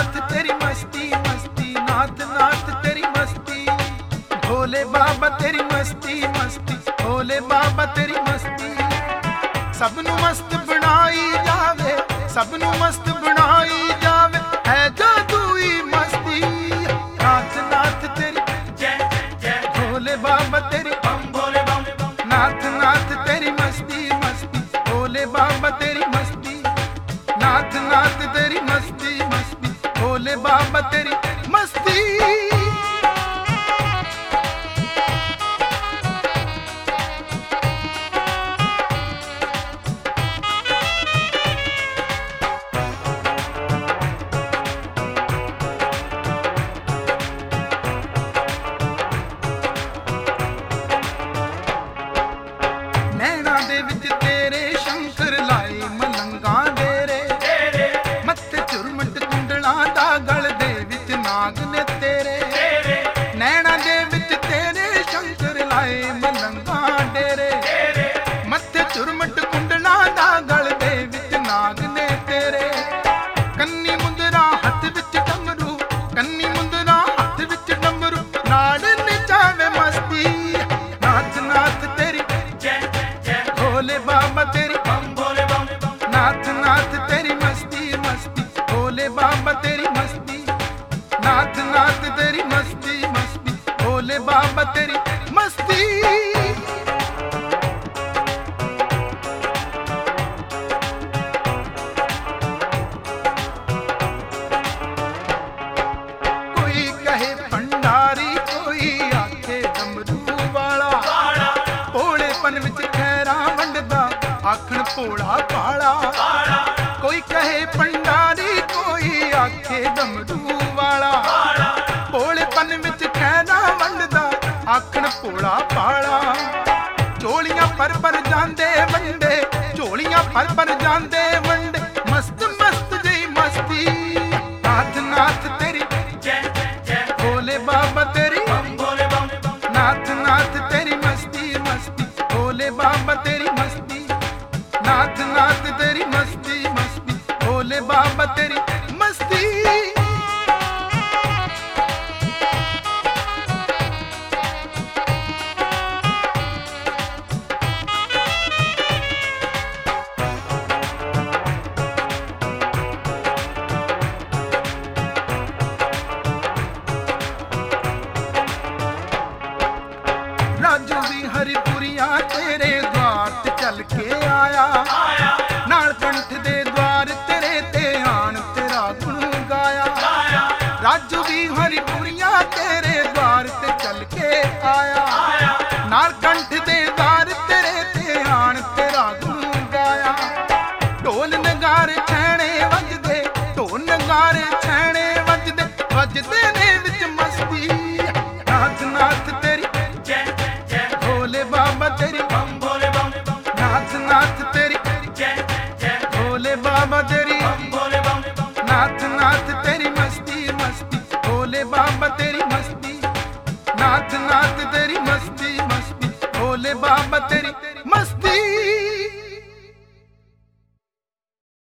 नाथ तेरी मस्ती मस्ती, नाथ नाथ तेरी मस्ती, भोले बाबा तेरी मस्ती मस्ती, भोले बाबा तेरी मस्ती। सबनू मस्त बनाई जावे, सबनू मस्त बनाई जावे, है जादूई मस्ती। नाथ नाथ तेरी जय जय, भोले बाबा तेरी बम भोले बम, नाथ नाथ तेरी मस्ती मस्ती, भोले बाबा तेरी मस्ती। नाथ नाथ तेरी मस्ती मस्ती, भोले बाबा तेरी मस्ती। नैना दे विच तेरे शंकर लाए मलंगा डेरे, मत्थे चुरमट कुंडला दा गल दे विच नाग ने तेरे। नैना दे विच तेरे शंकर लाए मलंगा डेरे, मत्थे चुरमट कुंडला दा गल दे विच नाग ने तेरे। कन्नी मुंदरा हथ विच डमरू, कन्नी मुंदरा हथ विच डमरू, नाड़ नचावे मस्ती। नाथ नाथ तेरी भोले बाबा तेरी बम भोले बम, नाथ नाथ तेरी मस्ती मस्ती, भोले बाबा तेरी मस्ती। नाथ नाथ तेरी मस्ती मस्ती, भोले बाबा तेरी मस्ती। कोई कहे भंडारी, कोई आखे डमरू वाला, भोलेपन विच खैरा वंडदा आखण भोला भाला। कोई कहे भंडारी, कोई आखे डमरू वाला, भोलेपन विच खैरा वंडदा आखण भोला भाला। झोलियां पर जांदे वंडे, झोलियां पर जांदे वंडे, मस्त मस्त जी मस्ती। नाथ नाथ तेरी जय जय, भोले बाबा तेरी बम भोले बम, नाथ नाथ तेरी मस्ती मस्ती, भोले बाबा तेरी मस्ती। नाथ नाथ तेरी मस्ती मस्ती, भोले बाबा तेरी मस्ती। राजू भी हरिपुरिया तेरे द्वार ते चल के आया, नाल कंठ दे द्वार तेरे ते आन तेरा गुण गाया। राजू भी हरिपुरिया तेरे द्वार ते चल के आया, नाल कंठ दे द्वार तेरे ते आन तेरा गुण गाया। ढोल नगारे छैने वजदे, ढोल नगारे छैने वजदे, वजदे ने विच मस्ती। नाथ नाथ तेरी भोले बाबा तेरी बम भोले बम, नाथ नाथ तेरी जय जय, भोले बाबा तेरी बम भोले बम, नाथ नाथ तेरी मस्ती मस्ती, भोले बाबा तेरी मस्ती। नाथ नाथ तेरी मस्ती मस्ती, भोले बाबा तेरी मस्ती।